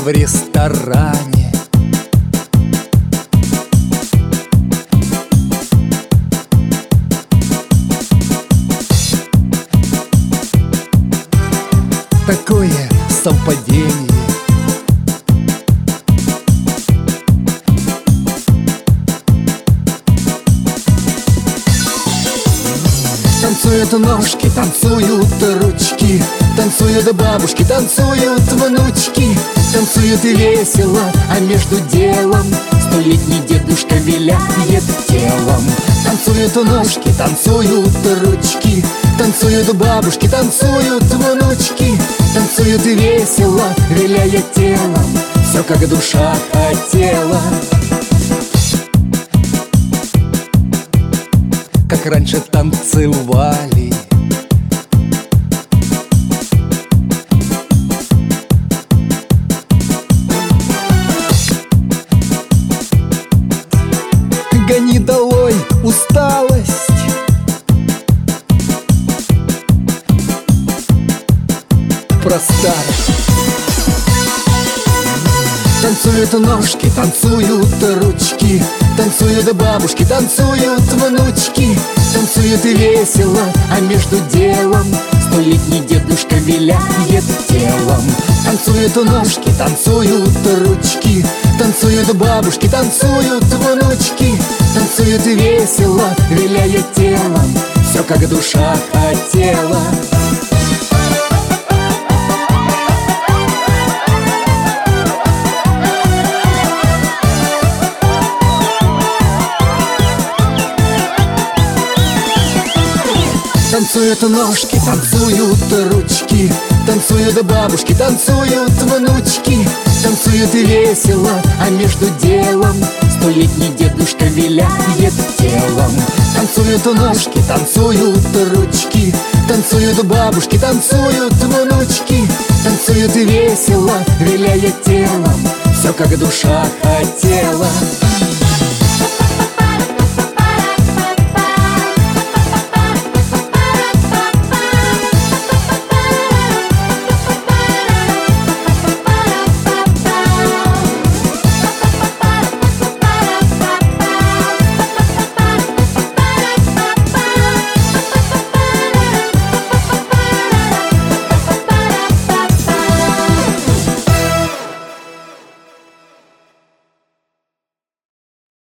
в ресторане. Такое совпадение. Танцуют ножки, танцуют ручки, танцуют бабушки, танцуют внучки. Танцуют и весело, а между делом столетний дедушка виляет телом. Танцуют ножки, танцуют ручки, танцуют бабушки, танцуют внучки. Танцуют и весело, виляя телом, все как душа хотела. Как раньше танцевали. Гони долой усталость. Про старость. Танцуют ножки, танцуют ручки, танцуют бабушки, танцуют внучки. Танцуют и весело, а между делом столетний дедушка виляет телом. Танцуют ножки, танцуют ручки, танцуют бабушки, танцуют внучки. Танцуют и весело, виляя телом, все как душа хотела. Танцуют ножки, танцуют ручки, танцуют бабушки, танцуют внучки. Танцуют и весело, а между делом столетний дедушка виляет телом. Танцуют ножки, танцуют ручки, танцуют бабушки, танцуют внучки. Танцуют и весело, виляя телом, все как душа хотела.